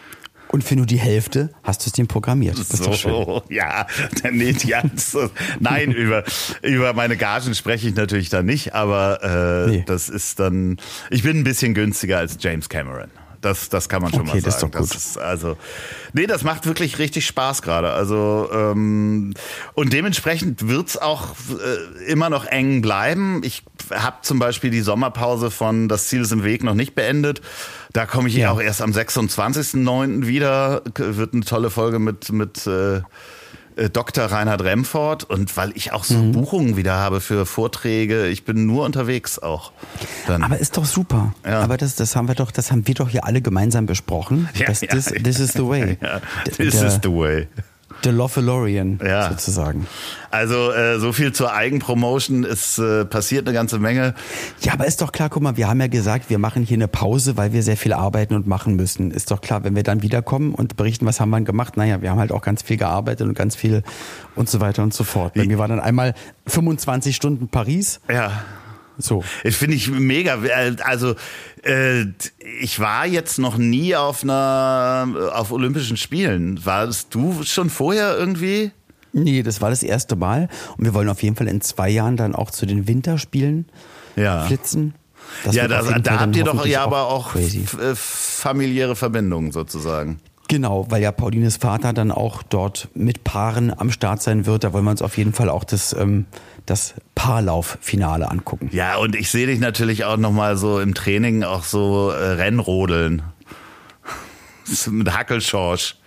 Und für nur die Hälfte hast du es dem programmiert. Das ist doch schön.
So, ja, nicht ganz. Nein, über, über meine Gagen spreche ich natürlich da nicht, aber äh, nee. das ist dann, ich bin ein bisschen günstiger als James Cameron. Das, das kann man schon
okay,
mal sagen.
Das ist doch gut.
Das ist also, nee, das macht wirklich richtig Spaß gerade. Also ähm, und dementsprechend wird's auch äh, immer noch eng bleiben. Ich habe zum Beispiel die Sommerpause von Das Ziel ist im Weg noch nicht beendet. Da komme ich ja auch erst am sechsundzwanzigsten neunten wieder. Wird eine tolle Folge mit mit äh, Doktor Reinhard Remford, und weil ich auch so mhm. Buchungen wieder habe für Vorträge, ich bin nur unterwegs auch. Dann.
Aber ist doch super. Ja. Aber das, das haben wir doch, das haben wir doch hier alle gemeinsam besprochen.
Ja,
das,
ja,
this, this is the way.
Ja, this der, is the way.
Der Lothalorian
ja.
sozusagen.
Also äh, so viel zur Eigenpromotion. Es äh, passiert eine ganze Menge.
Ja, aber ist doch klar, guck mal, wir haben ja gesagt, wir machen hier eine Pause, weil wir sehr viel arbeiten und machen müssen. Ist doch klar, wenn wir dann wiederkommen und berichten, was haben wir gemacht? Naja, wir haben halt auch ganz viel gearbeitet und ganz viel und so weiter und so fort. Bei mir war dann einmal fünfundzwanzig Stunden Paris.
Ja.
So.
Ich finde ich mega. Also äh, ich war jetzt noch nie auf einer auf Olympischen Spielen. Warst du schon vorher irgendwie?
Nee, das war das erste Mal. Und wir wollen auf jeden Fall in zwei Jahren dann auch zu den Winterspielen
ja.
flitzen.
Das ja, das, da habt ihr doch ja aber auch f- familiäre Verbindungen sozusagen.
Genau, weil ja Paulines Vater dann auch dort mit Paaren am Start sein wird. Da wollen wir uns auf jeden Fall auch das, ähm, das Paarlauf-Finale angucken.
Ja, und ich sehe dich natürlich auch nochmal so im Training auch so äh, Rennrodeln. Mit Hackelschorsch.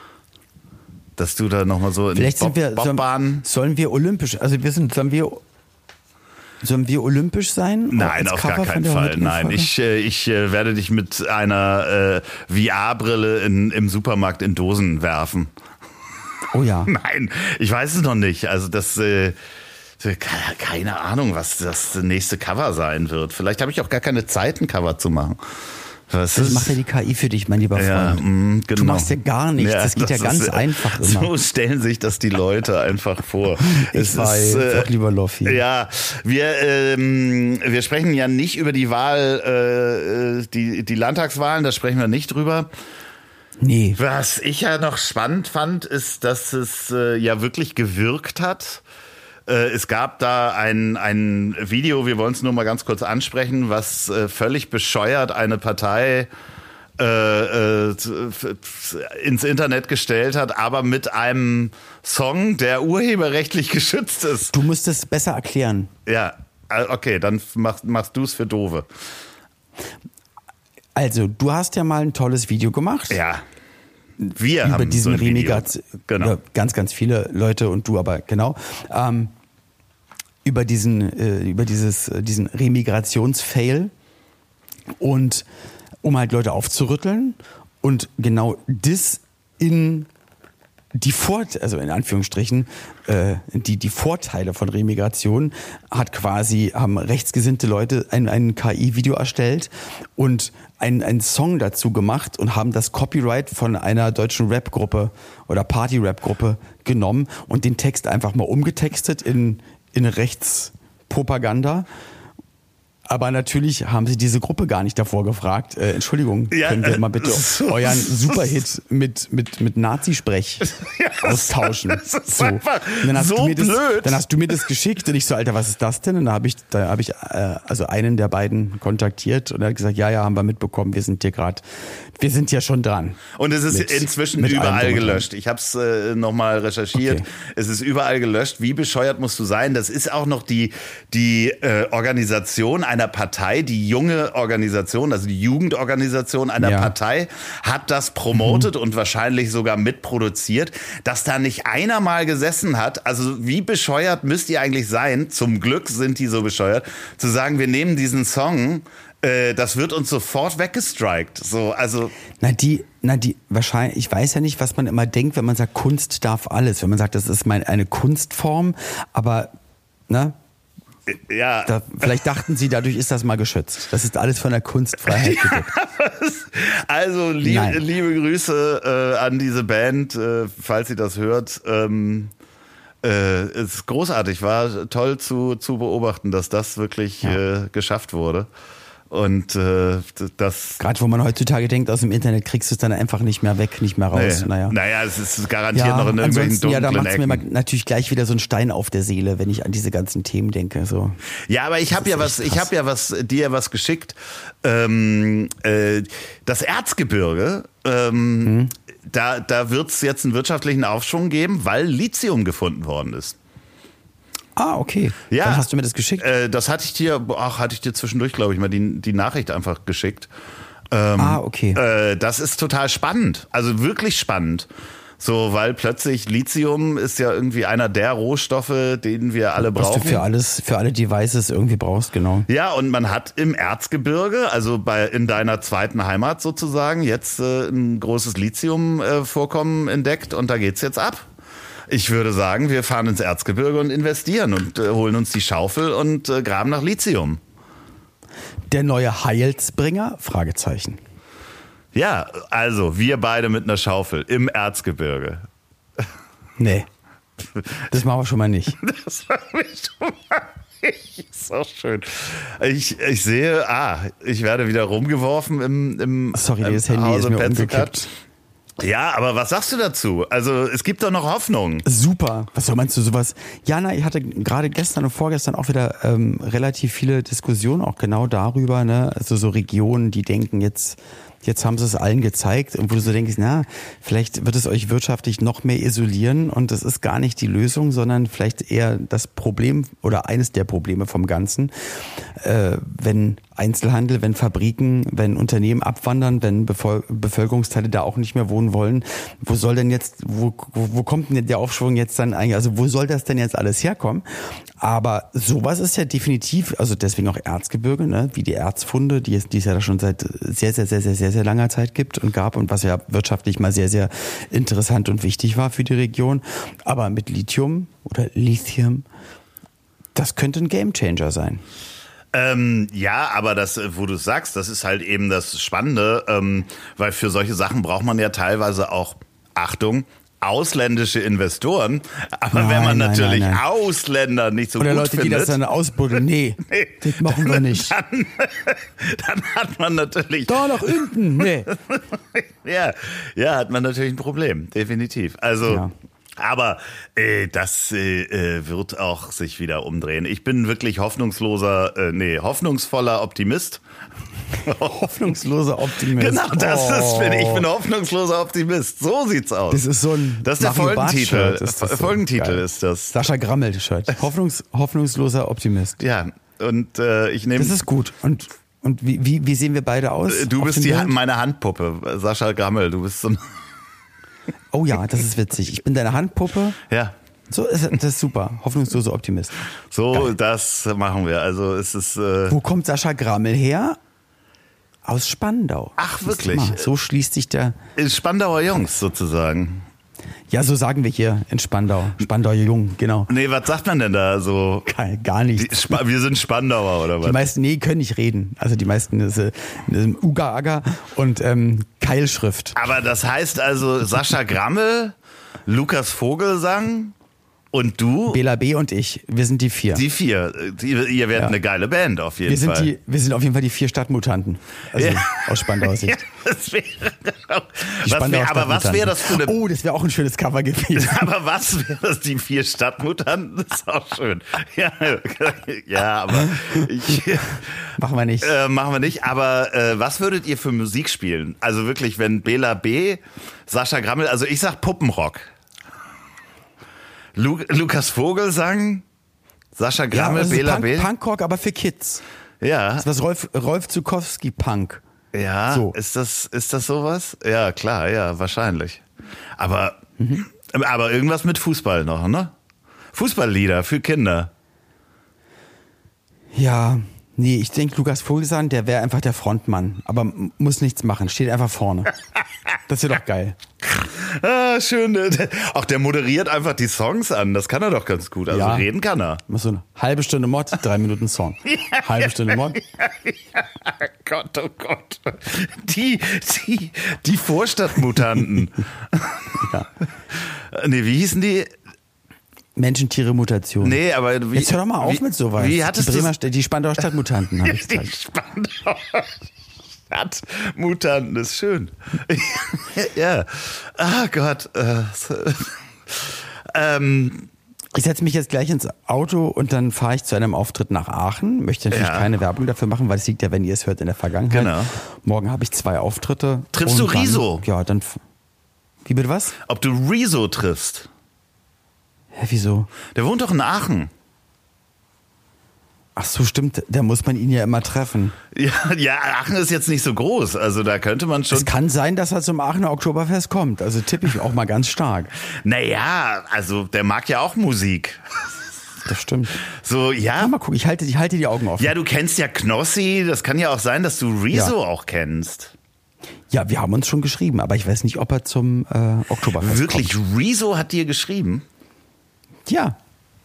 Dass du da nochmal so in
Vielleicht
Bob,
sind wir,
Bobbahn.
Sollen, sollen wir olympisch, also wir sind, sollen wir... Sollen wir olympisch sein?
Nein, auf gar keinen Fall. Nein, ich, äh, ich äh, werde dich mit einer äh, V R-Brille in, im Supermarkt in Dosen werfen.
Oh ja.
Nein, ich weiß es noch nicht. Also das, äh, keine Ahnung, was das nächste Cover sein wird. Vielleicht habe ich auch gar keine Zeit, ein Cover zu machen. Was
das
ist?
macht ja die K I für dich, mein lieber Freund.
Ja, mh, genau.
Du machst ja gar nichts, ja, das geht das ja ganz
ist,
einfach immer.
So stellen sich das die Leute einfach vor.
Ich
es
weiß,
ist, äh,
doch lieber Loffi.
Ja, wir, ähm, wir sprechen ja nicht über die Wahl, äh, die, die Landtagswahlen, da sprechen wir nicht drüber.
Nee.
Was ich ja noch spannend fand, ist, dass es äh, ja wirklich gewirkt hat. Es gab da ein, ein Video, wir wollen es nur mal ganz kurz ansprechen, was äh, völlig bescheuert eine Partei äh, äh, ins Internet gestellt hat, aber mit einem Song, der urheberrechtlich geschützt ist.
Du musst es besser erklären.
Ja, okay, dann machst, machst du es für Doofe.
Also, du hast ja mal ein tolles Video gemacht.
Ja. Wir
über
haben
diesen
so ein
Remigaz,
genau.
ja, ganz, ganz viele Leute und du aber genau, ähm, über diesen, äh, über dieses, äh, diesen Remigrationsfail und um halt Leute aufzurütteln und genau das in die Vorteile, also in Anführungsstrichen, äh, die, die Vorteile von Remigration hat quasi, haben rechtsgesinnte Leute ein, ein K I-Video erstellt und einen, einen Song dazu gemacht und haben das Copyright von einer deutschen Rap-Gruppe oder Party-Rap-Gruppe genommen und den Text einfach mal umgetextet in, in Rechtspropaganda. Aber natürlich haben sie diese Gruppe gar nicht davor gefragt. Äh, Entschuldigung, ja, können wir mal bitte so, euren Superhit mit, mit, mit Nazi-Sprech ja, austauschen?
Das ist
so.
einfach
dann hast
so
du mir das,
blöd.
Dann hast du mir das geschickt und ich so, Alter, was ist das denn? Und da habe ich, da habe ich äh, also einen der beiden kontaktiert und er hat gesagt, ja, ja, haben wir mitbekommen, wir sind hier gerade, wir sind ja schon dran.
Und es ist
mit,
inzwischen
mit
überall gelöscht. Ich habe es äh, nochmal recherchiert. Okay. Es ist überall gelöscht. Wie bescheuert musst du sein? Das ist auch noch die, die äh, Organisation einer Partei, die junge Organisation, also die Jugendorganisation einer ja. Partei, hat das promotet mhm. und wahrscheinlich sogar mitproduziert, dass da nicht einer mal gesessen hat. Also wie bescheuert müsst ihr eigentlich sein? Zum Glück sind die so bescheuert, zu sagen, wir nehmen diesen Song, äh, das wird uns sofort weggestrikt. So, also
na die, na die wahrscheinlich. Ich weiß ja nicht, was man immer denkt, wenn man sagt, Kunst darf alles. Wenn man sagt, das ist mein, eine Kunstform, aber ne.
Ja.
Da, vielleicht dachten sie, dadurch ist das mal geschützt. Das ist alles von der Kunstfreiheit gedeckt.
Also lieb, liebe Grüße äh, an diese Band, äh, falls sie das hört. Ähm, äh, es ist großartig, war toll zu, zu beobachten, dass das wirklich ja. äh, geschafft wurde. Und äh, das...
Gerade wo man heutzutage denkt, aus dem Internet kriegst du es dann einfach nicht mehr weg, nicht mehr raus.
Nee.
Naja.
naja, es ist garantiert
Ja,
noch in irgendwelchen
ansonsten, ja, da
dunklen
macht es mir
Ecken.
mal natürlich gleich wieder so ein Stein auf der Seele, wenn ich an diese ganzen Themen denke. So.
Ja, aber ich habe ja was,
echt
ich
krass.
habe ja was, dir was geschickt. Ähm, äh, das Erzgebirge, ähm,
Mhm.
da, da wird es jetzt einen wirtschaftlichen Aufschwung geben, weil Lithium gefunden worden ist.
Ah, okay.
Ja.
Dann hast du mir das geschickt.
Äh, das hatte ich dir, ach, hatte ich dir zwischendurch, glaube ich, mal die, die Nachricht einfach geschickt. Ähm,
ah, okay.
Äh, das ist total spannend, also wirklich spannend. So, weil plötzlich Lithium ist ja irgendwie einer der Rohstoffe, den wir alle
Was
brauchen.
du für alles, für alle Devices irgendwie brauchst, genau.
Ja, und man hat im Erzgebirge, also bei in deiner zweiten Heimat sozusagen, jetzt äh, ein großes Lithium-Vorkommen entdeckt und da geht's jetzt ab. Ich würde sagen, wir fahren ins Erzgebirge und investieren und äh, holen uns die Schaufel und äh, graben nach Lithium.
Der neue Heilsbringer? Fragezeichen.
Ja, also wir beide mit einer Schaufel im Erzgebirge.
Nee. Das machen wir schon mal nicht.
Das war mir schon mal nicht. Ist auch schön. Ich, ich sehe, ah, ich werde wieder rumgeworfen im, im
Sorry,
im
das Handy
Hause
ist mir
Petzokat.
umgekippt.
Ja, aber was sagst du dazu? Also es gibt doch noch Hoffnung.
Super. Was meinst du sowas? Jana, ich hatte gerade gestern und vorgestern auch wieder ähm, relativ viele Diskussionen auch genau darüber, ne? Also so Regionen, die denken jetzt, jetzt haben sie es allen gezeigt und wo du so denkst, na, vielleicht wird es euch wirtschaftlich noch mehr isolieren und das ist gar nicht die Lösung, sondern vielleicht eher das Problem oder eines der Probleme vom Ganzen, äh, wenn Einzelhandel, wenn Fabriken, wenn Unternehmen abwandern, wenn Bevol- Bevölkerungsteile da auch nicht mehr wohnen wollen, wo soll denn jetzt, wo, wo, wo kommt denn der Aufschwung jetzt dann eigentlich, also wo soll das denn jetzt alles herkommen? Aber sowas ist ja definitiv, also deswegen auch Erzgebirge, ne, wie die Erzfunde, die es, die es ja da schon seit sehr, sehr, sehr, sehr, sehr, sehr langer Zeit gibt und gab und was ja wirtschaftlich mal sehr, sehr interessant und wichtig war für die Region. Aber mit Lithium oder Lithium, das könnte ein Gamechanger sein.
Ähm, ja, aber das, wo du sagst, das ist halt eben das Spannende, ähm, weil für solche Sachen braucht man ja teilweise auch, Achtung, ausländische Investoren. Aber
Nein,
wenn man
nein,
natürlich
nein, nein.
Ausländer nicht so
Oder
gut
Leute,
findet,
die das dann ausbuddeln. Nee,
Nee.
das machen wir nicht.
Dann, dann hat man natürlich,
Da nach unten, nee.
ja, ja, hat man natürlich ein Problem, definitiv. Also,
Ja.
aber äh, das äh, wird auch sich wieder umdrehen. Ich bin wirklich hoffnungsloser, äh, nee, hoffnungsvoller Optimist.
Hoffnungsloser Optimist.
Genau, das
oh.
ist, bin ich. Ich bin hoffnungsloser Optimist. So sieht's aus.
Das ist so ein
Das ist der
Mario Barth
Folgentitel.
Shirt. Ist das so
Folgentitel
geil.
ist das.
Sascha Grammel-Shirt. Hoffnungs, hoffnungsloser Optimist.
Ja, und äh, ich nehme.
Das ist gut. Und, und wie, wie, wie sehen wir beide aus?
Du
auf
bist
dem
die,
Bild?
meine Handpuppe, Sascha Grammel. Du bist so ein.
Oh ja, das ist witzig. Ich bin deine Handpuppe.
Ja.
So ist das ist super. Hoffnungsloser Optimist.
So,
Geil.
das machen wir. Also es ist. Äh,
Wo kommt Sascha Grammel her? Aus Spandau.
Ach,
Siehst du
wirklich?
mal, so schließt sich der.
Spandauer Jungs sozusagen.
Ja, so sagen wir hier in Spandau. Spandauer Jung, genau.
Nee, was sagt man denn da so?
Gar, gar
Die,
nichts.
Spa- wir sind Spandauer oder
Die
was?
meisten, nee, können nicht reden. Also die meisten ist äh, Uga-Aga und ähm, Keilschrift.
Aber das heißt also Sascha Grammel, Lukas Vogelsang und du,
Bela B. und ich, wir sind die vier.
die vier. Die, ihr werdet
Ja.
eine geile Band auf jeden
wir sind
Fall.
die, wir sind auf jeden Fall die vier Stadtmutanten. Also
Ja.
aus Spandauer Sicht.
Ja, das wäre,
Die
was
Spandauer
wär, aber was
Stadtmutanten.
wäre das für eine...
Oh, das wäre auch ein schönes Cover gewesen.
Aber was wäre das, die vier Stadtmutanten? Das ist auch schön. Ja, ja aber ich,
Machen wir nicht.
äh, machen wir nicht. Aber äh, was würdet ihr für Musik spielen? Also wirklich, wenn Bela B., Sascha Grammel, also ich sag Puppenrock. Lu Lukas Vogelsang, Sascha
ja,
Grammel,
das ist
Bela
Punk,
B.
Punkrock, aber für Kids.
Ja,
Das ist was Rolf, Rolf Zukowski Punk.
ja.
So.
Ist das ist das sowas? Ja, klar, ja, wahrscheinlich. Aber
Mhm.
aber irgendwas mit Fußball noch, ne? Fußballlieder für Kinder.
Ja, nee, ich denke, Lukas Vogelsang, der wäre einfach der Frontmann. Aber m- muss nichts machen, steht einfach vorne. Das wäre doch geil.
Ah, schön. Auch der moderiert einfach die Songs an. Das kann er doch ganz gut. Also
Ja.
reden kann er.
Mach so eine halbe Stunde Mod, drei Minuten Song. Halbe Stunde Mod.
Gott, oh Gott. Die, die, die Vorstadtmutanten.
Ja.
Nee, wie hießen die?
Menschen-Tiere-Mutation.
Nee, aber wie...
Jetzt hör doch mal auf
wie,
mit sowas.
Wie hattest
die Bremer,
du...
die Spandauer Stadtmutanten, habe ich
Die
gesagt.
Spandauer Stadtmutanten ist schön. Ja. Ah Gott. Äh, ähm...
Ich setze mich jetzt gleich ins Auto und dann fahre ich zu einem Auftritt nach Aachen. Möchte natürlich
Ja.
keine Werbung dafür machen, weil es liegt ja, wenn ihr es hört, in der Vergangenheit.
Genau.
Morgen habe ich zwei Auftritte.
Triffst
und
du
dann,
Riso?
Ja, dann... Wie bitte was?
Ob du Rezo triffst?
Hä, wieso?
Der wohnt doch in Aachen.
Ach so, stimmt. Da muss man ihn ja immer treffen.
Ja, ja, Aachen ist jetzt nicht so groß. Also da könnte man schon...
Es kann sein, dass er zum Aachener Oktoberfest kommt. Also tippe ich auch mal ganz stark.
Naja, also der mag ja auch Musik.
Das stimmt.
So, ja.
Ja, mal gucken, ich halte, ich halte die Augen offen.
Ja, du kennst ja Knossi. Das kann ja auch sein, dass du Rezo
Ja.
auch kennst.
Ja, wir haben uns schon geschrieben, aber ich weiß nicht, ob er zum äh, Oktoberfest
Wirklich,
kommt.
Rezo hat dir geschrieben?
Ja.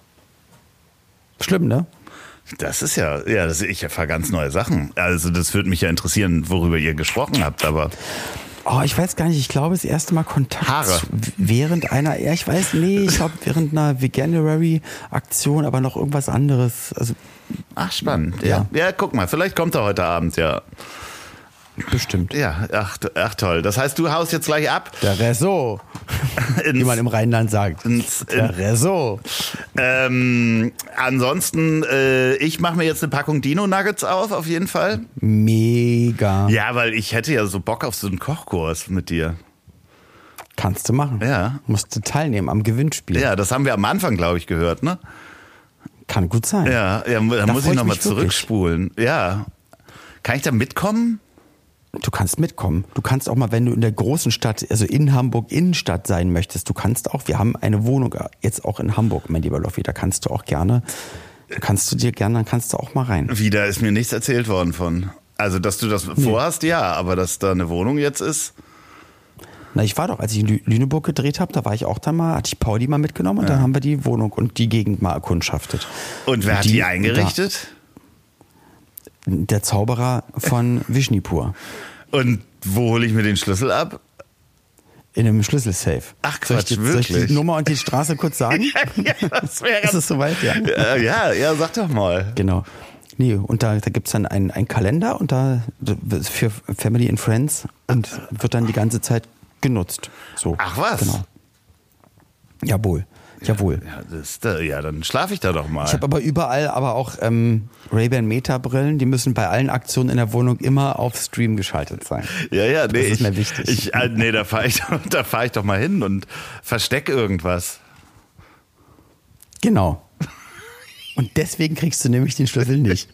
Schlimm, ne?
Das ist ja, ja, das, ich erfahre ganz neue Sachen. Also das würde mich ja interessieren, worüber ihr gesprochen habt, aber...
Oh, ich weiß gar nicht, ich glaube, das erste Mal Kontakt
Haare.
zu- während einer, ja, ich weiß, nee, ich glaube, während einer Veganuary-Aktion, aber noch irgendwas anderes. Also,
Ach, spannend. Ja.
Ja.
Ja, guck mal, vielleicht kommt er heute Abend, ja.
bestimmt.
Ja, ach, ach toll. Das heißt, du haust jetzt gleich ab?
Der Rezo, wie
Ins,
man im Rheinland sagt.
ins,
Der Rezo.
ähm, ansonsten, äh, ich mache mir jetzt eine Packung Dino-Nuggets auf, auf jeden Fall.
Mega.
Ja, weil ich hätte ja so Bock auf so einen Kochkurs mit dir.
Kannst du machen.
Ja.
Musst du teilnehmen am Gewinnspiel.
Ja, das haben wir am Anfang, glaube ich, gehört, ne?
Kann gut sein.
Ja, ja da,
Da
muss
freu
ich
ich
nochmal
mich wirklich.
zurückspulen. Ja. Kann ich da mitkommen?
Du kannst mitkommen. Du kannst auch mal, wenn du in der großen Stadt, also in Hamburg Innenstadt sein möchtest, du kannst auch, wir haben eine Wohnung jetzt auch in Hamburg, mein lieber Loffi, da kannst du auch gerne, kannst du dir gerne, dann kannst du auch mal rein.
Wieder ist mir nichts erzählt worden von. Also, dass du das vorhast, ja, aber dass da eine Wohnung jetzt ist.
Na, ich war doch, als ich in Lü- Lüneburg gedreht habe, da war ich auch da mal, hatte ich Pauli mal mitgenommen und dann haben wir die Wohnung und die Gegend mal erkundschaftet.
Und wer hat die eingerichtet?
Da, der Zauberer von Vishnipur.
Und wo hole ich mir den Schlüssel ab?
In einem Schlüsselsafe.
Ach,
soll ich,
Quatsch,
dir- soll ich
wirklich?
die Nummer und die Straße kurz sagen?
Ja, das wäre
Ist es soweit? Ja.
ja, ja, ja, sag doch mal.
Genau. Nee, und da, da gibt es dann einen, einen Kalender und da für Family and Friends und wird dann die ganze Zeit genutzt. So.
Ach was?
Genau. Jawohl. Jawohl.
Ja, das, da, ja dann schlafe ich da doch mal.
Ich habe aber überall aber auch ähm, Ray-Ban Meta-Brillen, die müssen bei allen Aktionen in der Wohnung immer auf Stream geschaltet sein.
ja, ja, nee,
Das ist
ich,
mir wichtig.
Ich, äh, nee, da fahre ich, da fahr ich doch mal hin und versteck irgendwas.
Genau. Und deswegen kriegst du nämlich den Schlüssel nicht.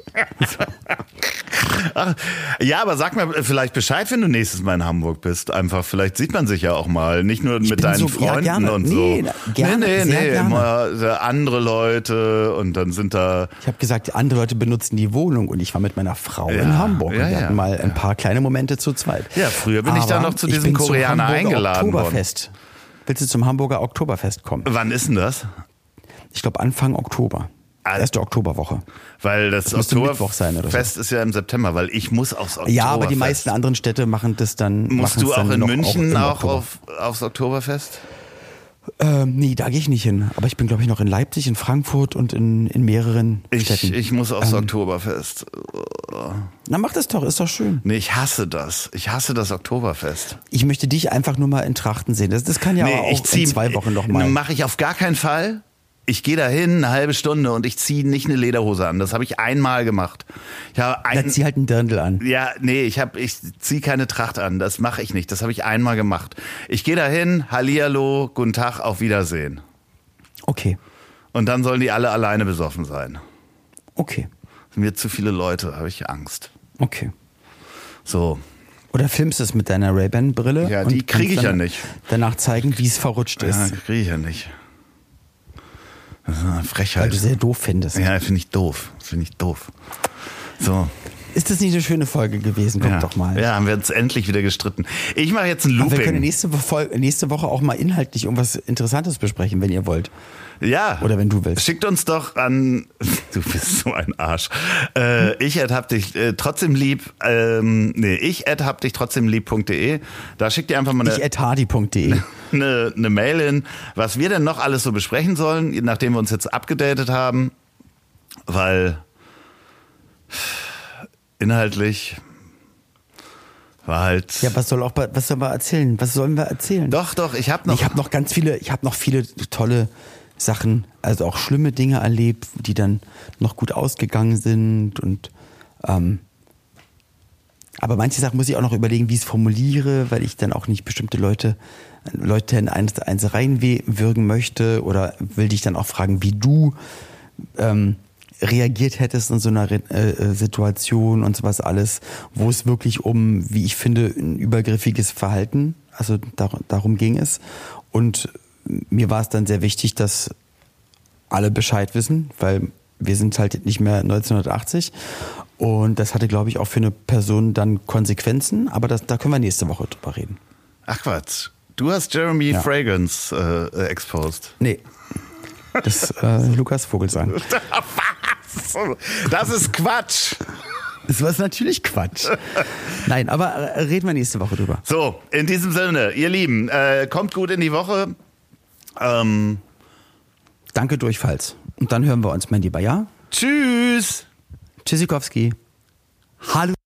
Ach, ja, aber sag mir vielleicht Bescheid, wenn du nächstes Mal in Hamburg bist. Einfach, vielleicht sieht man sich ja auch mal. Nicht nur mit
bin
deinen
so- ja,
Freunden
gerne.
und
Nee,
so.
gerne,
nee, nee,
sehr
nee.
gerne.
Immer äh, andere Leute und dann sind da.
Ich habe gesagt, andere Leute benutzen die Wohnung und ich war mit meiner Frau
Ja,
in Hamburg
ja,
und wir
ja,
hatten mal ein paar kleine Momente zu zweit.
Ja, früher bin ich da
Aber
noch zu
ich
diesem
bin zum
Koreaner
Hamburger
eingeladen worden.
Oktoberfest. Willst du zum Hamburger Oktoberfest kommen?
Wann ist denn das?
Ich glaube Anfang Oktober.
Ah.
Erste Oktoberwoche.
Weil das,
Das müsste Mittwoch sein oder so.
Oktoberfest ist ja im September, weil ich muss aufs Oktoberfest.
Ja, aber die meisten anderen Städte machen das dann.
Musst
machen's
du auch
dann
in
noch
München
im
auch,
Oktober.
auf, aufs Oktoberfest?
Ähm, nee, da gehe ich nicht hin. Aber ich bin, glaube ich, noch in Leipzig, in Frankfurt und in, in mehreren
Ich,
Städten.
ich muss aufs
Ähm,
Oktoberfest.
Na, mach das doch, ist doch schön.
Nee, ich hasse das. Ich hasse das Oktoberfest.
Ich möchte dich einfach nur mal in Trachten sehen. Das, das kann ja aber auch in zwei Wochen noch mal.
Mache ich auf gar keinen Fall. Ich gehe dahin eine halbe Stunde und ich ziehe nicht eine Lederhose an. Das habe ich einmal gemacht. Ich habe
Da
ein,
zieh halt einen Dirndl an.
ja, nee, ich habe, ich ziehe keine Tracht an. Das mache ich nicht. Das habe ich einmal gemacht. Ich gehe dahin, Hallihallo, guten Tag, auf Wiedersehen.
Okay,
Und dann sollen die alle alleine besoffen sein.
okay,
Sind mir zu viele Leute, habe ich Angst.
okay.
So.
Oder filmst du es mit deiner Ray-Ban-Brille?
Ja,
und
die krieg
kannst
ich ja
dann
nicht.
Danach zeigen, wie es verrutscht ist.
Ja, kriege ich ja nicht. Das ist eine
Weil
Frechheit.
du sehr doof findest.
Ja, finde ich doof. Finde ich doof. So.
Ist das nicht eine schöne Folge gewesen? Guck
ja.
doch mal.
Ja, haben wir uns endlich wieder gestritten. Ich mache jetzt ein Looping.
Aber wir können nächste Woche, nächste Woche auch mal inhaltlich irgendwas Interessantes besprechen, wenn ihr wollt.
Ja.
Oder wenn du willst.
Schickt uns doch an, du bist so ein Arsch. Äh, ich at hab dich äh, trotzdem lieb, ähm, nee, ich at hab dich trotzdem lieb.de. Da schickt ihr einfach mal eine,
ich at hardy punkt de.
eine, eine Mail hin, was wir denn noch alles so besprechen sollen, nachdem wir uns jetzt abgedatet haben. Weil inhaltlich war halt.
Ja, was soll auch, was sollen wir erzählen? Was sollen wir erzählen?
Doch, doch, ich habe noch.
Ich habe noch ganz viele, ich habe noch viele tolle Sachen, also auch schlimme Dinge erlebt, die dann noch gut ausgegangen sind und ähm, aber manche Sachen muss ich auch noch überlegen, wie ich es formuliere, weil ich dann auch nicht bestimmte Leute Leute in eins, eins reinwürgen möchte oder will dich dann auch fragen, wie du ähm, reagiert hättest in so einer äh, Situation und sowas alles, wo es wirklich um, wie ich finde, ein übergriffiges Verhalten, also dar- darum ging es und mir war es dann sehr wichtig, dass alle Bescheid wissen, weil wir sind halt nicht mehr neunzehnhundertachtzig und das hatte, glaube ich, auch für eine Person dann Konsequenzen, aber das, da können wir nächste Woche drüber reden.
Ach Quatsch, du hast Jeremy ja. Fragrance äh, exposed.
Nee, das äh, Lukas Vogelsang.
Das ist Quatsch.
Das war natürlich Quatsch. Nein, aber reden wir nächste Woche drüber.
So, in diesem Sinne, ihr Lieben, äh, kommt gut in die Woche. Ähm,
Danke durchfalls. Und dann hören wir uns, mein Lieber, ja?
Tschüss.
Tschüssikowski. Hallo.